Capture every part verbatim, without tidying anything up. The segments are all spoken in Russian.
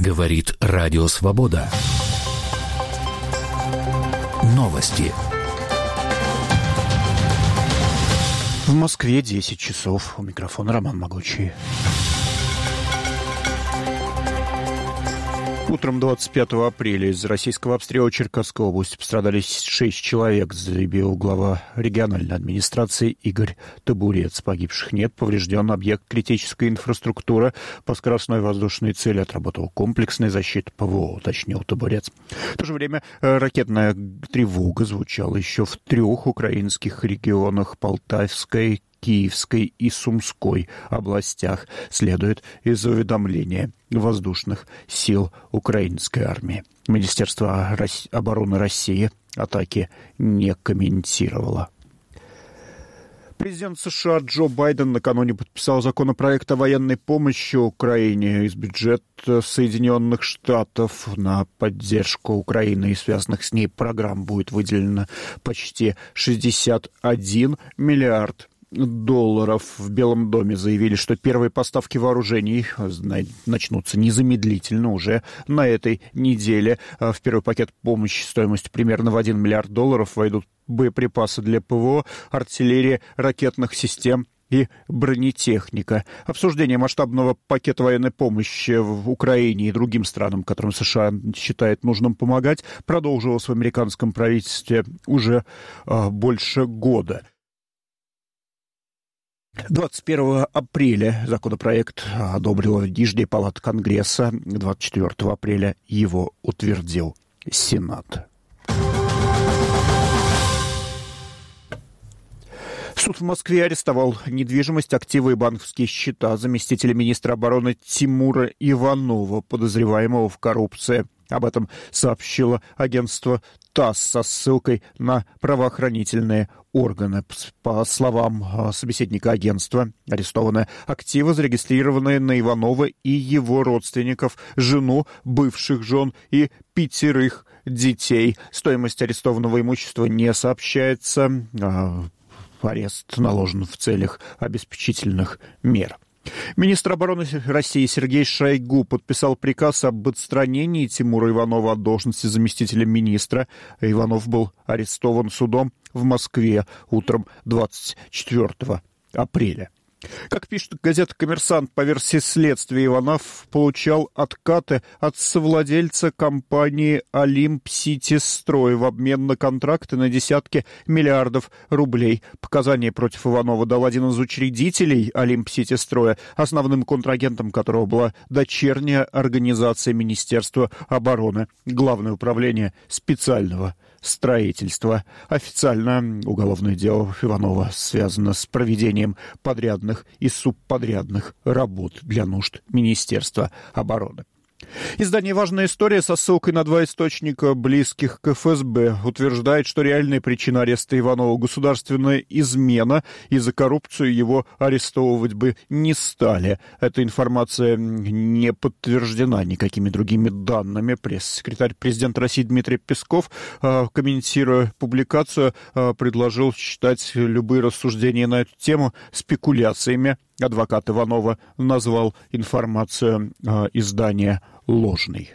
Говорит Радио Свобода. Новости. В Москве десять часов. У микрофона Роман Могучий. Утром двадцать пятого апреля из российского обстрела Черкасской области пострадали шесть человек, заявил глава региональной администрации Игорь Табурец. Погибших нет, поврежден объект критической инфраструктуры. По скоростной воздушной цели отработал комплексная защита ПВО, уточнил Табурец. В то же время ракетная тревога звучала еще в трех украинских регионах: Полтавской, Киевской и Сумской областях, следует из уведомления воздушных сил украинской армии. Министерство обороны России атаки не комментировало. Президент США Джо Байден накануне подписал законопроект о военной помощи Украине. Из бюджета Соединенных Штатов на поддержку Украины и связанных с ней программ будет выделено почти шестьдесят один миллиард долларов. В Белом доме заявили, что первые поставки вооружений начнутся незамедлительно уже на этой неделе. В первый пакет помощи стоимостью примерно в один миллиард долларов войдут боеприпасы для ПВО, артиллерия, ракетных систем и бронетехника. Обсуждение масштабного пакета военной помощи в Украине и другим странам, которым США считает нужным помогать, продолжилось в американском правительстве уже а, больше года. двадцать первого апреля законопроект одобрила Нижняя палата Конгресса. двадцать четвёртого апреля его утвердил Сенат. Суд в Москве арестовал недвижимость, активы и банковские счета заместителя министра обороны Тимура Иванова, подозреваемого в коррупции. Об этом сообщило агентство ТАСС со ссылкой на правоохранительные органы. По словам собеседника агентства, арестованы активы, зарегистрированные на Иванова и его родственников, жену, бывших жен и пятерых детей. Стоимость арестованного имущества не сообщается. Арест наложен в целях обеспечительных мер. Министр обороны России Сергей Шойгу подписал приказ об отстранении Тимура Иванова от должности заместителя министра. Иванов был арестован судом в Москве утром двадцать четвёртого апреля. Как пишет газета «Коммерсант», по версии следствия, Иванов получал откаты от совладельца компании «Олимп Сити Строй» в обмен на контракты на десятки миллиардов рублей. Показания против Иванова дал один из учредителей «Олимп Сити Строя», основным контрагентом которого была дочерняя организация Министерства обороны, Главное управление специального строительства. Официально уголовное дело Иванова связано с проведением подрядных и субподрядных работ для нужд Министерства обороны. Издание «Важная история» со ссылкой на два источника, близких к эф эс бэ, утверждает, что реальная причина ареста Иванова — государственная измена, и за коррупцию его арестовывать бы не стали. Эта информация не подтверждена никакими другими данными. Пресс-секретарь президента России Дмитрий Песков, комментируя публикацию, предложил считать любые рассуждения на эту тему спекуляциями. Адвокат Иванова назвал информацию э, издания ложной.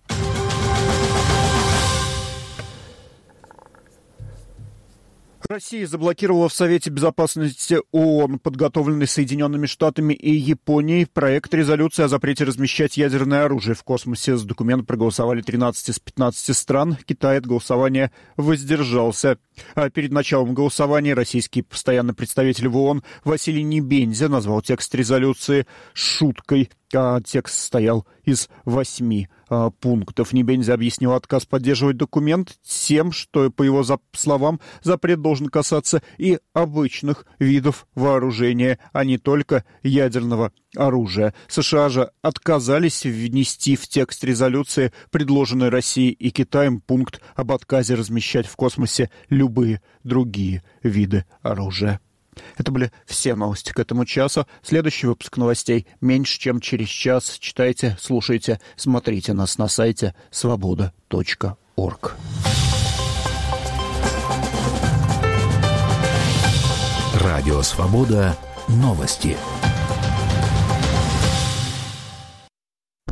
Россия заблокировала в Совете Безопасности ООН, подготовленный Соединенными Штатами и Японией, проект резолюции о запрете размещать ядерное оружие в космосе. За документ проголосовали тринадцать из пятнадцати стран. Китай от голосования воздержался. А перед началом голосования российский постоянный представитель в ООН Василий Небензя назвал текст резолюции шуткой. А текст состоял из восьми а, пунктов. Небензя объяснил отказ поддерживать документ тем, что, по его словам, запрет должен касаться и обычных видов вооружения, а не только ядерного оружия. США же отказались внести в текст резолюции, предложенной Россией и Китаем, пункт об отказе размещать в космосе любые другие виды оружия. Это были все новости к этому часу. Следующий выпуск новостей меньше, чем через час. Читайте, слушайте, смотрите нас на сайте свобода точка орг. Радио «Свобода». Новости.